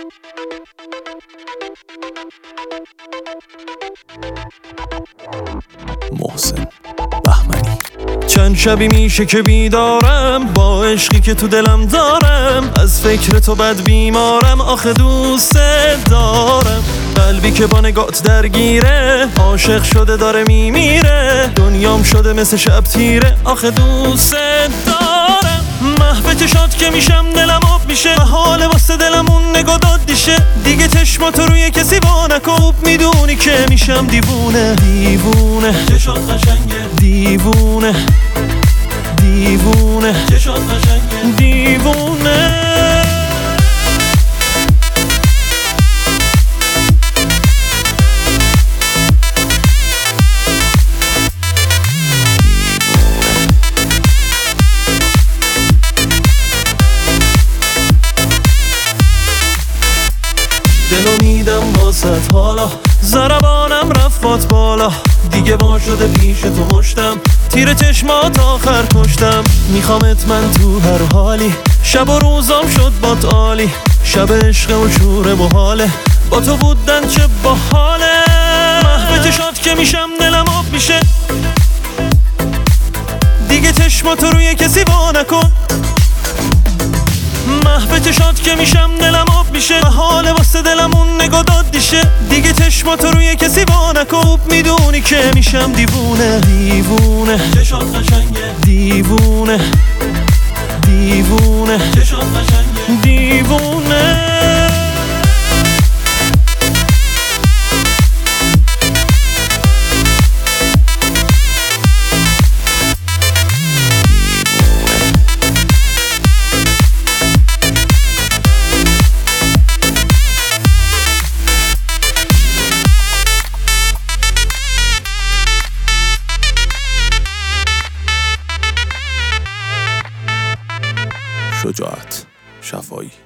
محسن بهمنی. چند شبی میشه که بیدارم با عشقی که تو دلم دارم، از فکر تو بد بیمارم، آخه دوست دارم. قلبی که با نگات درگیره، عاشق شده داره میمیره، دنیام شده مثل شب تیره، آخه دوست دارم. محو چشات که میشم دلم آب میشه، حال واسه دلم اون نگاه داد دیشه، دیگه چشماتو روی کسی وا نکن، خوب میدونی که میشم دیوونه. دیوونه چشات قشنگه، دیوونه دیوونه چشات قشنگه، دیوونه. دلو میدم واسط حالا، ضربانم رفت بالا، دیگه با شده پیش تو مشتم، تیر چشمات آخر کشتم. میخوامت من تو هر حالی، شب و روزام شد بات عالی، شب عشق و شور محاله، با تو بودن چه باحاله. محو چشات که میشم دلم آب میشه، دیگه چشماتو روی کسی وا نکن. محو چشات که میشم دلم آب میشه، حال واسه دلم اون نگاه داد دیشه، دیگه چشماتو روی کسی وا نکن، خوب میدونی که میشم دیوونه. دیوونه چشات قشنگه، دیوونه دیوونه چشات قشنگه، دیوونه. شجاعت شفایی.